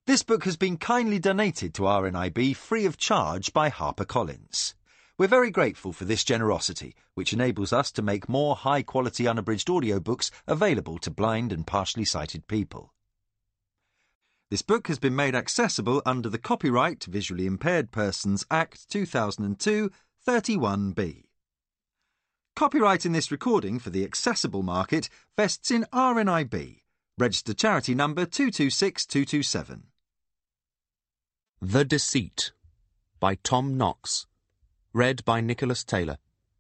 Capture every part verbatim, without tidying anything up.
This book has been kindly donated to R N I B free of charge by HarperCollins. We're very grateful for this generosity, which enables us to make more high-quality unabridged audiobooks available to blind and partially sighted people. This book has been made accessible under the Copyright Visually Impaired Persons Act two thousand two, thirty-one B. Copyright in this recording for the accessible market vests in R N I B, registered charity number two two six two two seven. The Deceit by Tom Knox. Read by Nicholas Taylor.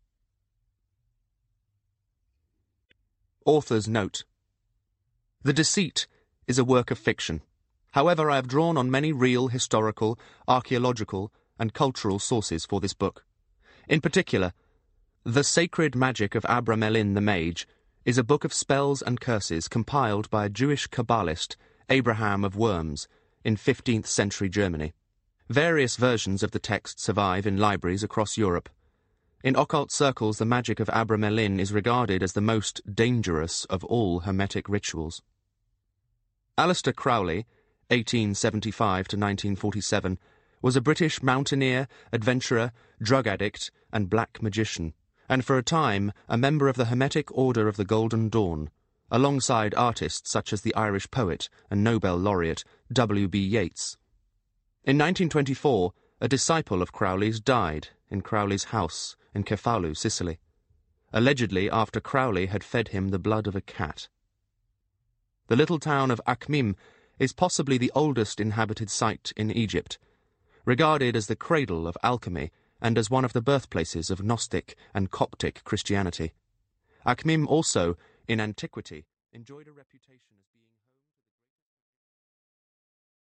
Author's note. The Deceit is a work of fiction. However, I have drawn on many real historical, archaeological, and cultural sources for this book. In particular, The Sacred Magic of Abramelin the Mage is a book of spells and curses compiled by a Jewish Kabbalist, Abraham of Worms, in fifteenth century Germany. Various versions of the text survive in libraries across Europe. In occult circles, the magic of Abramelin is regarded as the most dangerous of all Hermetic rituals. Aleister Crowley, eighteen seventy-five to nineteen forty-seven, was a British mountaineer, adventurer, drug addict, and black magician, and for a time a member of the Hermetic Order of the Golden Dawn, alongside artists such as the Irish poet and Nobel laureate W B Yeats. In nineteen twenty-four, a disciple of Crowley's died in Crowley's house in Cefalu, Sicily, allegedly after Crowley had fed him the blood of a cat. The little town of Akhmim is possibly the oldest inhabited site in Egypt, regarded as the cradle of alchemy and as one of the birthplaces of Gnostic and Coptic Christianity. Akhmim also, in antiquity, enjoyed a reputation as being